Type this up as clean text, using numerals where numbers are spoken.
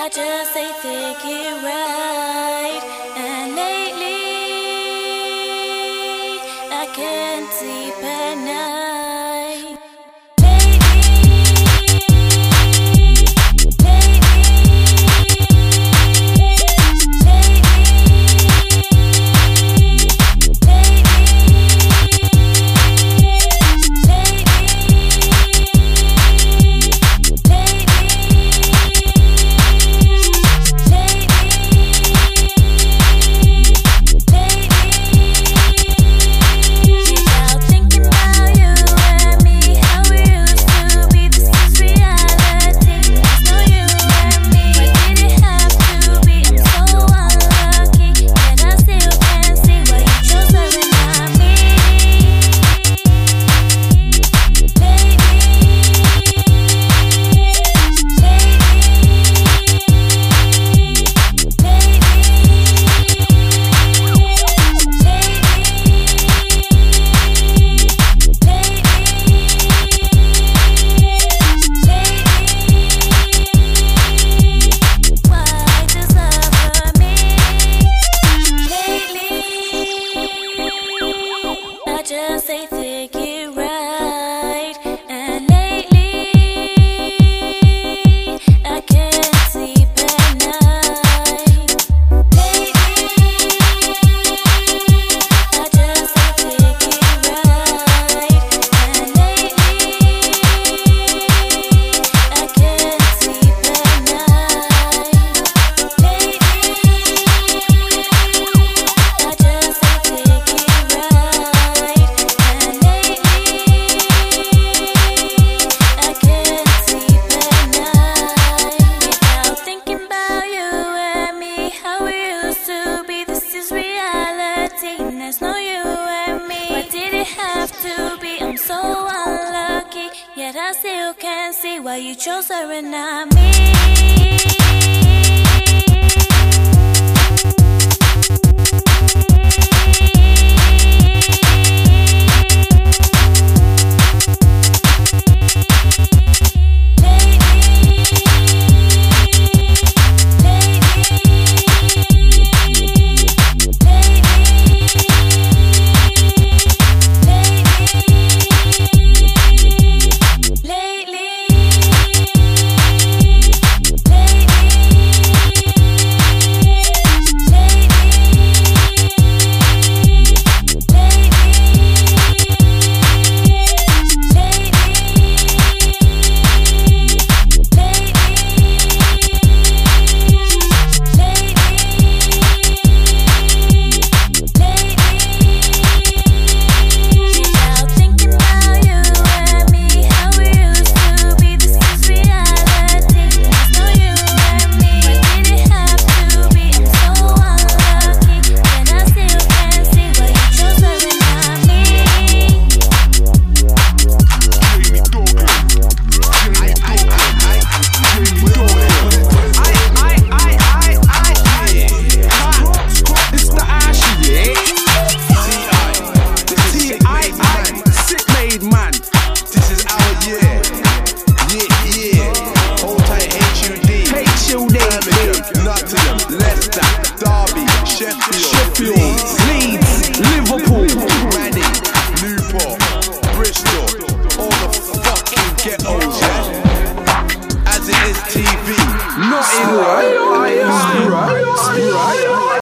I just ain't thinking right. And lately I can't sleep at night. Just ain't thinking right. And lately I can't sleep at night. Lately I just ain't thinking right. And lately I can't sleep at night. Lately I just ain't thinking right. There's no you and me. Why did it have to be? I'm so unlucky, yet I still can't see why you chose her and not me. Sheffield, Leeds, Liverpool, Reading, Newport, Bristol, all the fucking ghettos, yeah? As it is TV, not in